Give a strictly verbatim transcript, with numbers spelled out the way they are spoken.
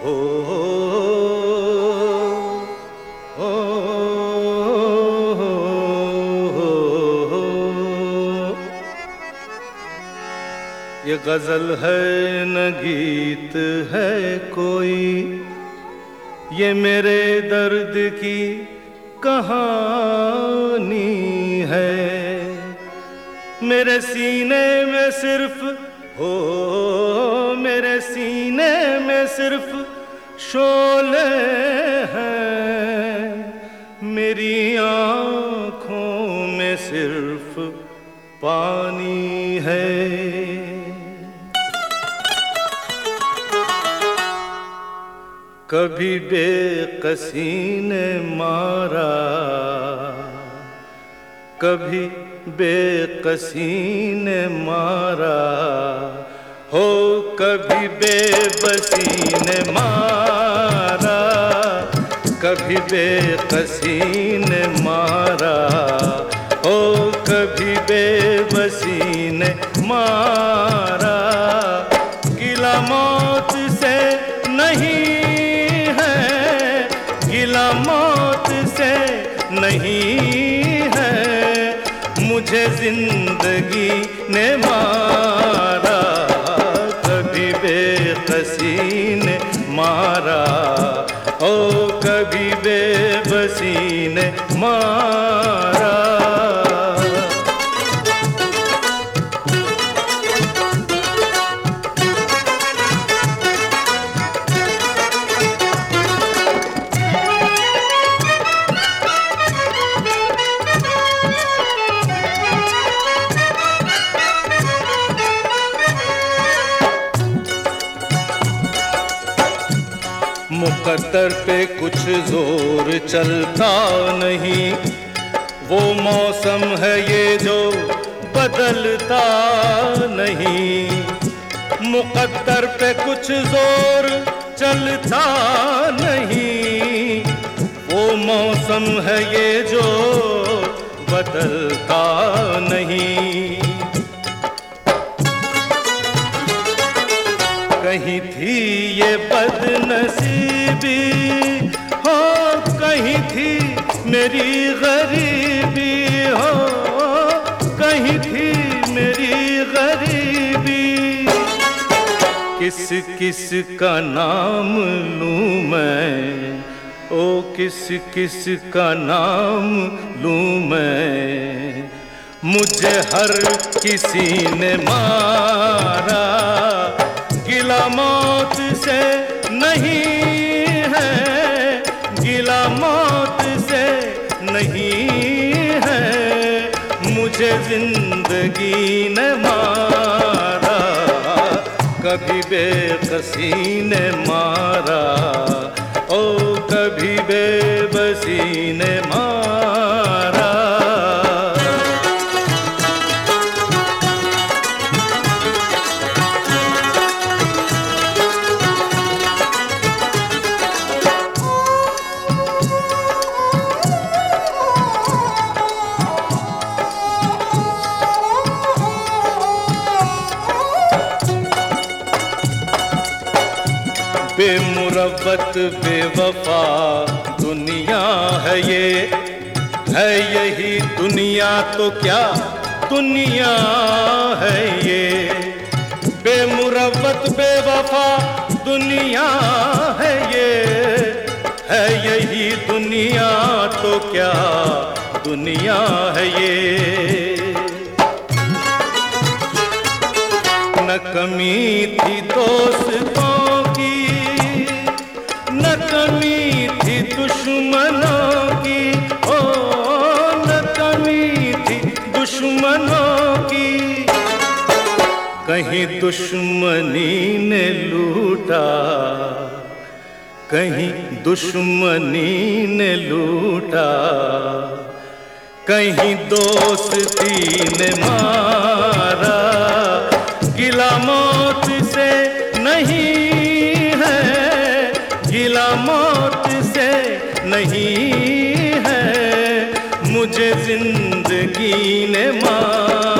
हो ओ, ये गजल है न गीत है कोई, ये मेरे दर्द की कहानी है। मेरे सीने में सिर्फ हो मेरे सीने में सिर्फ शोले हैं, मेरी आँखों में सिर्फ पानी है। कभी बेकसी ने मारा, कभी बेकसी ने मारा, हो कभी बेबसी ने मारा, कभी बेकसी ने मारा, हो कभी बेबसी ने मारा। गिला मौत से नहीं है, गिला मौत से नहीं है, मुझे जिंदगी ने मारा। कभी बेकसी ने मारा, ओ कभी बेबसी ने मारा। मुकद्दर पे कुछ जोर चलता नहीं, वो मौसम है ये जो बदलता नहीं। मुकद्दर पे कुछ जोर चलता नहीं, वो मौसम है ये जो बदलता नहीं। कहीं थी ये बदनसीबी, हो कहीं थी मेरी गरीबी, हो कहीं थी मेरी गरीबी। किस किस का नाम लूं मैं, ओ किस किस का नाम लूं मैं, मुझे हर किसी ने मारा। गिला मौत से नहीं है, गिला मौत से नहीं है, मुझे जिंदगी ने मारा। कभी बेकसी ने मारा, ओ कभी बेबसी ने मारा। बेमुरव्वत बेवफा दुनिया है ये, है यही दुनिया तो क्या दुनिया है ये। बेमुरव्वत बेवफा दुनिया है ये, है यही दुनिया तो क्या दुनिया है ये। न कमी थी दोस्तों की, न कमी थी दुश्मनों की, ओ न कमी थी दुश्मनों की। कहीं दुश्मनी ने लूटा, कहीं दुश्मनी ने लूटा, कहीं दोस्ती ने मारा। गिला मौत से नहीं है, गिला मौत से नहीं है, मुझे जिंदगी ने मारा।